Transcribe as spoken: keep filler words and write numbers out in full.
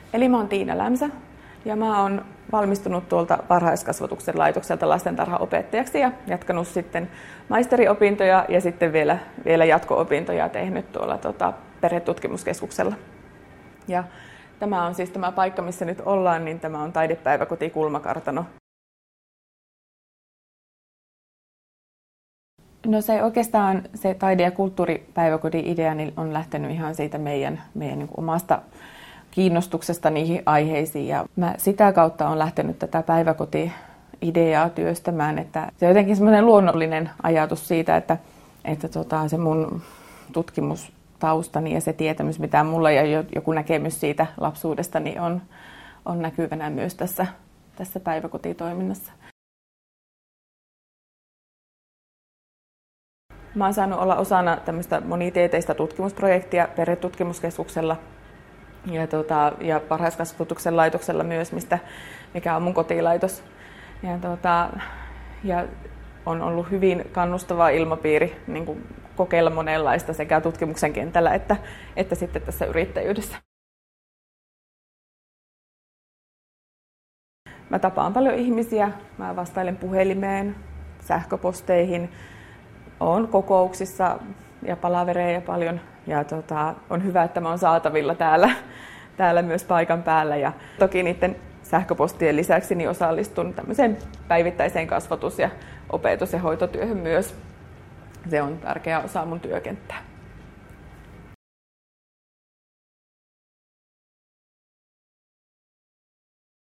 Eli mä oon Tiina Lämsä ja mä oon valmistunut tuolta varhaiskasvatuksen laitokselta lastentarhaopettajaksi ja jatkanut sitten maisteriopintoja ja sitten vielä, vielä jatko-opintoja tehnyt tuolla tota, perhetutkimuskeskuksella. Ja tämä on siis tämä paikka, missä nyt ollaan, niin tämä on taidepäiväkoti Kulmakartano. No se oikeastaan se taide- ja kulttuuripäiväkodin idea niin on lähtenyt ihan siitä meidän, meidän niin kuin omasta kiinnostuksesta niihin aiheisiin. Ja mä sitä kautta on lähtenyt tätä päiväkoti-ideaa työstämään, että se on jotenkin semmoinen luonnollinen ajatus siitä, että, että tota, se mun tutkimustaustani ja se tietämys, mitä mulla ja joku näkemys siitä lapsuudesta, niin on, on näkyvänä myös tässä, tässä päiväkotitoiminnassa. Mä oon saanut olla osana tämmöistä monitieteistä tutkimusprojektia Perhetutkimuskeskuksella ja, tota, ja varhaiskasvatuksen laitoksella myös, mistä, mikä on mun kotilaitos. Ja, tota, ja on ollut hyvin kannustava ilmapiiri niin kuin kokeilla monenlaista sekä tutkimuksen kentällä että, että sitten tässä yrittäjyydessä. Mä tapaan paljon ihmisiä, mä vastailen puhelimeen, sähköposteihin, olen kokouksissa ja palavereja paljon ja tota, on hyvä, että mä oon saatavilla täällä, täällä myös paikan päällä. Ja toki niiden sähköpostien lisäksi niin osallistun tämmöiseen päivittäiseen kasvatus- ja opetus- ja hoitotyöhön myös. Se on tärkeä osa mun työkenttää.